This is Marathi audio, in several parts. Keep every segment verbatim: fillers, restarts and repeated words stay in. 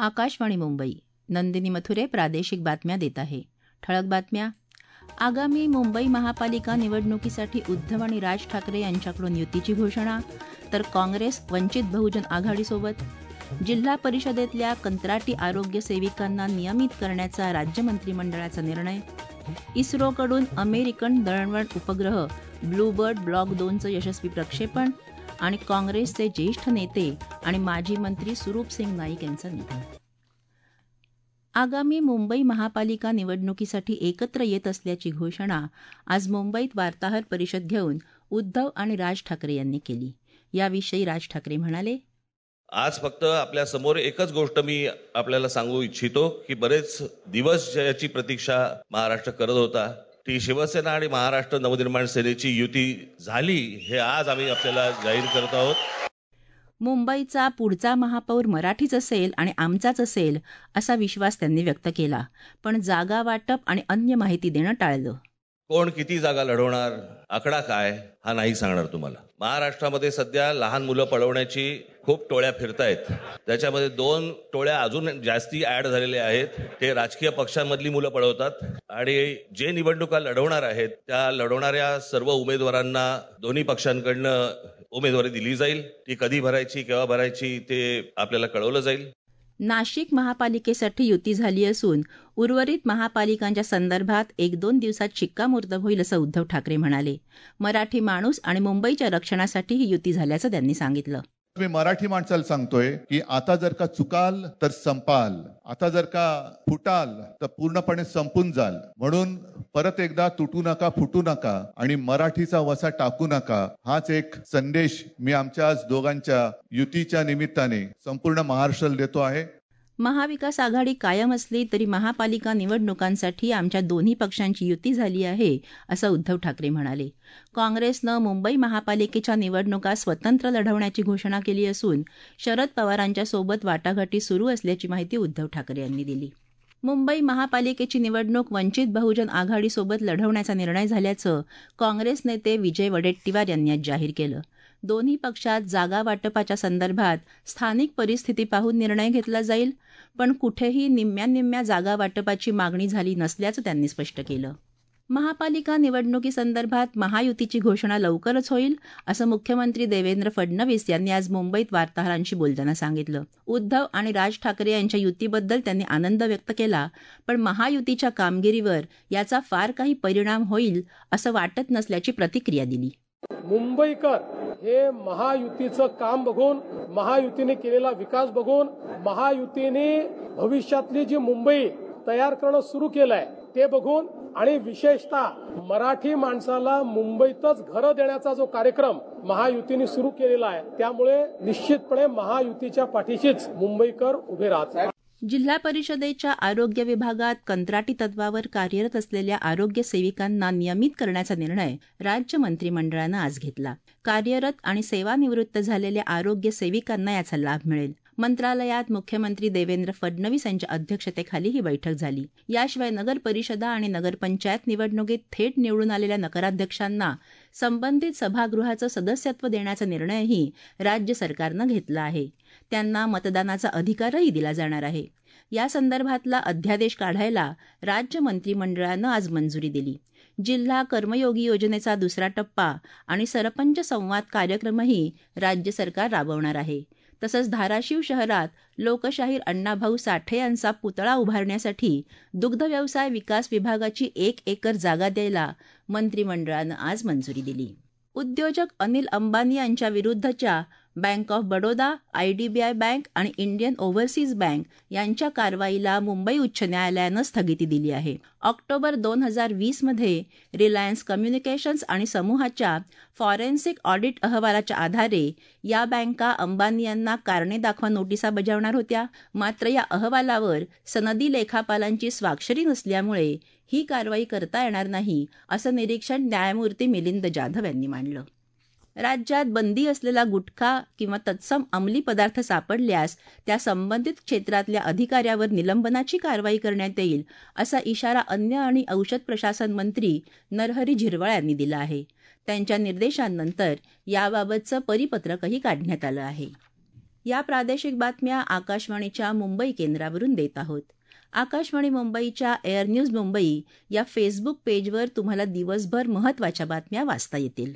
आकाशवाणी मुंबई. नंदिनी मथुरे प्रादेशिक बातम्या देत आहे. ठळक बातम्या. आगामी मुंबई महापालिका निवडणुकीसाठी उद्धव आणि राज ठाकरे यांच्याकडून युतीची घोषणा, तर काँग्रेस वंचित बहुजन आघाडीसोबत. जिल्हा परिषदेतल्या कंत्राटी आरोग्य सेविकांना नियमित करण्याचा राज्य मंत्रिमंडळाचा निर्णय. इस्रोकडून अमेरिकन दळणवळण उपग्रह ब्लूबर्ड ब्लॉक दोनचं यशस्वी प्रक्षेपण आणि काँग्रेसचे ज्येष्ठ नेते आणि माजी मंत्री सुरूप सिंग नाईक यांचं निधन. आगामी मुंबई महापालिका निवडणुकीसाठी एकत्र येत असल्याची घोषणा आज मुंबईत वार्ताहर परिषद घेऊन उद्धव आणि राज ठाकरे यांनी केली. याविषयी राज ठाकरे म्हणाले, आज फक्त आपल्या समोर एकच गोष्ट मी आपल्याला सांगू इच्छितो की बरेच दिवस ज्याची प्रतीक्षा महाराष्ट्र करत होता ती शिवसेना आणि महाराष्ट्र नवनिर्माण सेनेची युती झाली, हे आज आम्ही आपल्याला जाहीर करत आहोत. मुंबईचा पुढचा महापौर मराठीच असेल आणि आमचाच असेल असा विश्वास त्यांनी व्यक्त केला, पण जागा वाटप आणि अन्य माहिती देणं टाळलं. कोण किती जागा लढवणार, आकडा काय, हा नाही सांगणार तुम्हाला. महाराष्ट्रामध्ये सध्या लहान मुलं पळवण्याची खूप टोळ्या फिरतायत. त्याच्यामध्ये दोन टोळ्या अजून जास्ती ऍड झालेल्या आहेत. ते राजकीय पक्षांमधली मुलं पळवतात आणि जे निवडणुका लढवणार आहेत त्या लढवणाऱ्या सर्व उमेदवारांना दोन्ही पक्षांकडनं उमेदवारी दिली जाईल. ती कधी भरायची, केव्हा भरायची ते आपल्याला कळवलं जाईल. नाशिक महापालिकेसाठी युती झाली असून उर्वरित महापालिकांच्या संदर्भात एक दोन दिवसात शिक्कामोर्तब होईल असं उद्धव ठाकरे म्हणाले. मराठी माणूस आणि मुंबईच्या रक्षणासाठी ही युती झाल्याचं त्यांनी सांगितलं. मी मराठी माणसाला सांगतोय की आता जर का चुकाल तर संपाल, आता जर का फुटाल तर पूर्णपणे संपून जाल. म्हणून परत एकदा तुटू नका, फुटू नका आणि मराठीचा वसा टाकू नका, हाच एक संदेश मी आमच्या आज दोघांच्या युतीच्या निमित्ताने संपूर्ण महाराष्ट्राला देतो आहे. महाविकास आघाडी कायम असली तरी महापालिका निवडणुकांसाठी आमच्या दोन्ही पक्षांची युती झाली आहे असं उद्धव ठाकरे म्हणाले. काँग्रेसनं मुंबई महापालिकेच्या निवडणुका स्वतंत्र लढवण्याची घोषणा केली असून शरद पवारांच्या सोबत वाटाघाटी सुरू असल्याची माहिती उद्धव ठाकरे यांनी दिली. मुंबई महापालिकेची निवडणूक वंचित बहुजन आघाडीसोबत लढवण्याचा निर्णय झाल्याचं काँग्रेस नेते विजय वडेट्टीवार यांनी आज जाहीर केलं. दोन्ही पक्षात जागा वाटपाच्या संदर्भात स्थानिक परिस्थिती पाहून निर्णय घेतला जाईल, पण कुठेही निम्म्या निम्म्या जागा वाटपाची मागणी झाली नसल्याचं त्यांनी स्पष्ट केलं. महापालिका निवडणुकीसंदर्भात महायुतीची घोषणा लवकरच होईल असं मुख्यमंत्री देवेंद्र फडणवीस यांनी आज मुंबईत वार्ताहरांशी बोलताना सांगितलं. उद्धव आणि राज ठाकरे यांच्या युतीबद्दल त्यांनी आनंद व्यक्त केला, पण महायुतीच्या कामगिरीवर याचा फार काही परिणाम होईल असं वाटत नसल्याची प्रतिक्रिया दिली. मुंबईकर हे महायुतीचं काम बघून, महायुतीने केलेला विकास बघून, महायुतीने भविष्यातली जी मुंबई तयार करणं सुरू केलंय ते बघून आणि विशेषतः मराठी माणसाला मुंबईतच घरं देण्याचा जो कार्यक्रम महायुतीने सुरू केलेला आहे, त्यामुळे निश्चितपणे महायुतीच्या पाठीशीच मुंबईकर उभे राहतात. जिल्हा परिषदेच्या आरोग्य विभागात कंत्राटी तत्वावर कार्यरत असलेल्या आरोग्य सेविकांना नियमित करण्याचा निर्णय राज्य मंत्रिमंडळानं आज घेतला. कार्यरत आणि सेवानिवृत्त झालेल्या आरोग्य सेविकांना याचा लाभ मिळेल. मंत्रालयात मुख्यमंत्री देवेंद्र फडणवीस यांच्या अध्यक्षतेखाली ही बैठक झाली. याशिवाय नगर परिषदा आणि नगरपंचायत निवडणुकीत थेट निवडून आलेल्या नगराध्यक्षांना संबंधित सभागृहाचं सदस्यत्व देण्याचा निर्णयही राज्य सरकारनं घेतला आहे. त्यांना मतदानाचा अधिकारही दिला जाणार आहे. या संदर्भातला अध्यादेश काढायला राज्य मंत्रिमंडळानं आज मंजुरी दिली. जिल्हा कर्मयोगी योजनेचा दुसरा टप्पा आणि सरपंच संवाद कार्यक्रमही राज्य सरकार राबवणार आहे. तसंच धाराशिव शहरात लोकशाहीर अण्णाभाऊ साठे यांचा पुतळा उभारण्यासाठी दुग्ध व्यवसाय विकास विभागाची एक एकर जागा द्यायला मंत्रिमंडळानं आज मंजुरी दिली. उद्योजक अनिल अंबानी यांच्या विरुद्धच्या Bank of Baroda, IDBI Bank आणि इंडियन ओव्हरसीज बँक यांच्या कारवाईला मुंबई उच्च न्यायालयानं स्थगिती दिली आहे. ऑक्टोबर दोन हजार वीसमध्ये रिलायन्स कम्युनिकेशन्स आणि समूहाच्या फॉरेन्सिक ऑडिट अहवालाच्या आधारे या बँका अंबानी यांना कारणे दाखवा नोटिसा बजावणार होत्या. मात्र या अहवालावर सनदी लेखापालांची स्वाक्षरी नसल्यामुळे ही कारवाई करता येणार नाही असं निरीक्षण न्यायमूर्ती मिलिंद जाधव यांनी मांडलं. राज्यात बंदी असलेला गुटखा किंवा तत्सम अंमली पदार्थ सापडल्यास त्या संबंधित क्षेत्रातल्या अधिकाऱ्यावर निलंबनाची कारवाई करण्यात येईल असा इशारा अन्न आणि औषध प्रशासन मंत्री नरहरी झिरवाळ यांनी दिला आहे. त्यांच्या निर्देशांनंतर याबाबतचं परिपत्रकही काढण्यात आलं आहे. या प्रादेशिक बातम्या आकाशवाणीच्या मुंबई केंद्रावरून देत आहोत. आकाशवाणी मुंबईच्या एअर न्यूज मुंबई या फेसबुक पेजवर तुम्हाला दिवसभर महत्त्वाच्या बातम्या वाचता येतील.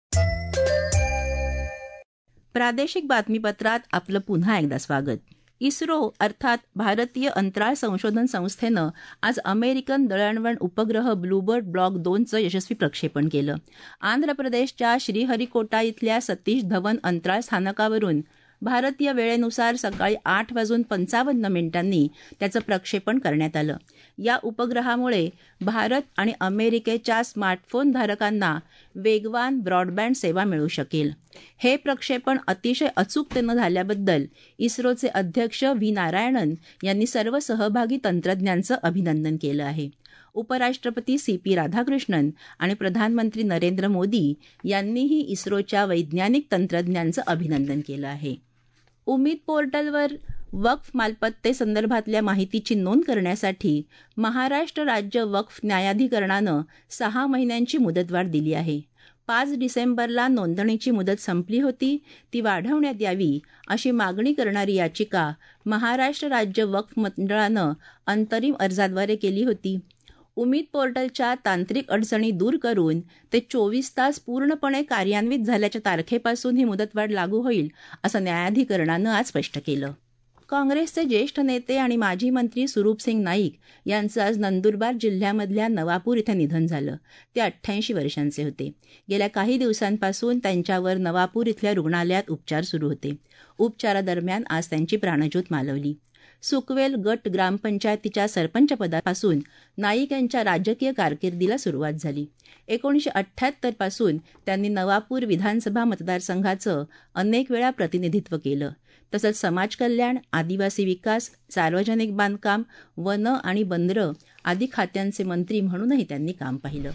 प्रादेशिक बातमीपत्रात आपलं पुन्हा एकदा स्वागत. इस्रो अर्थात भारतीय अंतराळ संशोधन संस्थेनं आज अमेरिकन दळणवळण उपग्रह ब्लूबर्ड ब्लॉक दोनचं यशस्वी प्रक्षेपण केलं. आंध्र प्रदेशच्या श्रीहरिकोटा इथल्या सतीश धवन अंतराळ स्थानकावरून भारतीय वेळेनुसार सकाळी आठ वाजून पंचावन्न मिनिटांनी त्याचं प्रक्षेपण करण्यात आलं. या उपग्रहामुळे भारत आणि अमेरिकेच्या स्मार्टफोन धारकांना वेगवान ब्रॉडबँड सेवा मिळू शकेल. हे प्रक्षेपण अतिशय अचूकतेनं झाल्याबद्दल इस्रोचे अध्यक्ष व्ही नारायणन यांनी सर्व सहभागी तंत्रज्ञांचं अभिनंदन केलं आहे. उपराष्ट्रपती सी पी राधाकृष्णन आणि प्रधानमंत्री नरेंद्र मोदी यांनीही इस्रोच्या वैज्ञानिक तंत्रज्ञांचं अभिनंदन केलं आहे. उमीद पोर्टलवर वक्फ मालमत्तेसंदर्भातल्या माहितीची नोंद करण्यासाठी महाराष्ट्र राज्य वक्फ न्यायाधिकरणानं सहा महिन्यांची मुदतवाढ दिली आहे. पाच डिसेंबरला नोंदणीची मुदत संपली होती, ती वाढवण्यात यावी अशी मागणी करणारी याचिका महाराष्ट्र राज्य वक्फ मंडळानं अंतरिम अर्जाद्वारे केली होती. उमीद पोर्टलच्या तांत्रिक अडचणी दूर करून ते चोवीस तास पूर्णपणे कार्यान्वित झाल्याच्या तारखेपासून ही मुदतवाढ लागू होईल असं न्यायाधिकरणानं आज स्पष्ट केलं. काँग्रेसचे ज्येष्ठ नेते आणि माजी मंत्री सुरूपसिंग नाईक यांचं आज नंदुरबार जिल्ह्यामधल्या नवापूर इथं निधन झालं. ते अठ्ठ्याऐंशी वर्षांचे होते. गेल्या काही दिवसांपासून त्यांच्यावर नवापूर इथल्या रुग्णालयात उपचार सुरू होते. उपचारादरम्यान आज त्यांची प्राणज्योत मालवली. सुकवेल गट ग्रामपंचायतीच्या सरपंचपदापासून नाईक यांच्या राजकीय कारकिर्दीला सुरुवात झाली. एकोणीसशे अठ्ठ्याहत्तर पासून त्यांनी नवापूर विधानसभा मतदारसंघाचं अनेक वेळा प्रतिनिधित्व केलं. तसंच समाजकल्याण, आदिवासी विकास, सार्वजनिक बांधकाम, वन आणि बंदरं आदी खात्यांचे मंत्री म्हणूनही त्यांनी काम पाहिलं.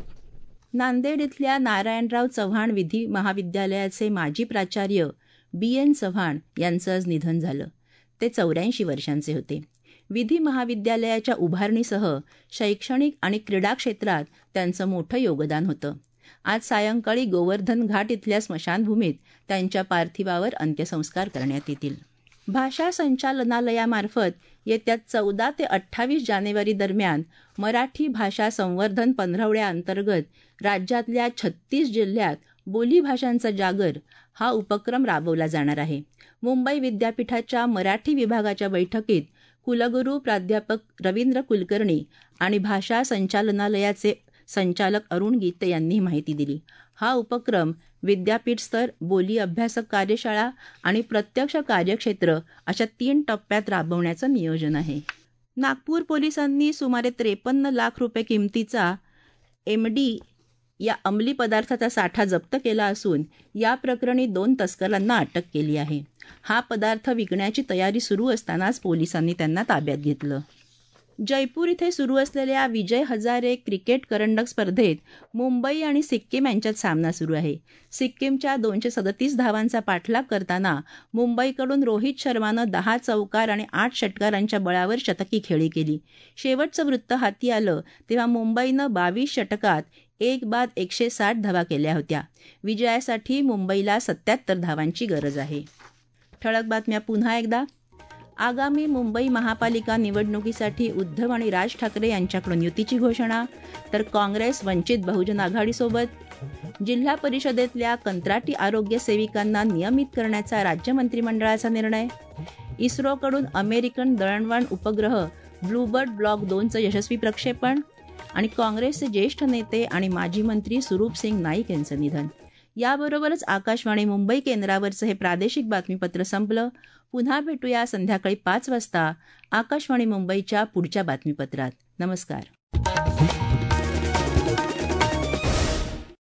नांदेड इथल्या नारायणराव चव्हाण विधी महाविद्यालयाचे माजी प्राचार्य बी एन चव्हाण यांचं आज निधन झालं. ते चौऱ्याऐंशी वर्षांचे होते. विधी महाविद्यालयाच्या उभारणीसह शैक्षणिक आणि क्रीडा क्षेत्रात त्यांचं मोठं योगदान होतं. आज सायंकाळी गोवर्धन घाट इथल्या स्मशानभूमीत त्यांच्या पार्थिवावर अंत्यसंस्कार करण्यात येतील. भाषा संचालनालयामार्फत येत्या चौदा ते अठ्ठावीस जानेवारी दरम्यान मराठी भाषा संवर्धन पंधरवड्याअंतर्गत राज्यातल्या छत्तीस जिल्ह्यात बोलीभाषांचा जागर हा उपक्रम राबवला जाणार आहे. मुंबई विद्यापीठाच्या मराठी विभागाच्या बैठकीत कुलगुरू प्राध्यापक रवींद्र कुलकर्णी आणि भाषा संचालनालयाचे संचालक अरुण गीते यांनी माहिती दिली. हा उपक्रम विद्यापीठ स्तर, बोली अभ्यासक कार्यशाळा आणि प्रत्यक्ष कार्यक्षेत्र अशा तीन टप्प्यात राबवण्याचं नियोजन आहे. नागपूर पोलिसांनी सुमारे त्रेपन्न लाख रुपये किमतीचा एमडी या अंमली पदार्थाचा साठा जप्त केला असून या प्रकरणी दोन तस्करांना अटक केली आहे. हा पदार्थ विकण्याची तयारी सुरू असतानाच पोलिसांनी त्यांना ताब्यात घेतलं. जयपूर इथे सुरू असलेल्या विजय हजारे क्रिकेट करंडक स्पर्धेत मुंबई आणि सिक्कीम यांच्यात सामना सुरू आहे. सिक्कीमच्या दोनशे सदतीस धावांचा पाठलाग करताना मुंबईकडून रोहित शर्मानं दहा चौकार आणि आठ षटकारांच्या बळावर शतकी खेळी केली. शेवटचं वृत्त हाती आलं तेव्हा मुंबईनं बावीस षटकात एक बाद एकशे साठ धावा केल्या होत्या. विजयासाठी मुंबईला सत्याहत्तर धावांची गरज आहे. ठळक बातम्या पुन्हा एकदा. आगामी मुंबई महापालिका निवडणुकीसाठी उद्धव आणि राज ठाकरे यांच्याकडून युतीची घोषणा, तर काँग्रेस वंचित बहुजन आघाडीसोबत. जिल्हा परिषदेतल्या कंत्राटी आरोग्य सेविकांना नियमित करण्याचा राज्य मंत्रिमंडळाचा निर्णय. इस्रोकडून अमेरिकन दळणवळण उपग्रह ब्लूबर्ड ब्लॉक दोनचं यशस्वी प्रक्षेपण आणि काँग्रेसचे ज्येष्ठ नेते आणि माजी मंत्री सुरूपसिंग नाईक यांचं निधन. याबरोबरच आकाशवाणी मुंबई केंद्रावरचं हे प्रादेशिक बातमीपत्र संपलं. पुन्हा भेटूया संध्याकाळी पाच वाजता आकाशवाणी मुंबईच्या पुढच्या बातमीपत्रात. नमस्कार.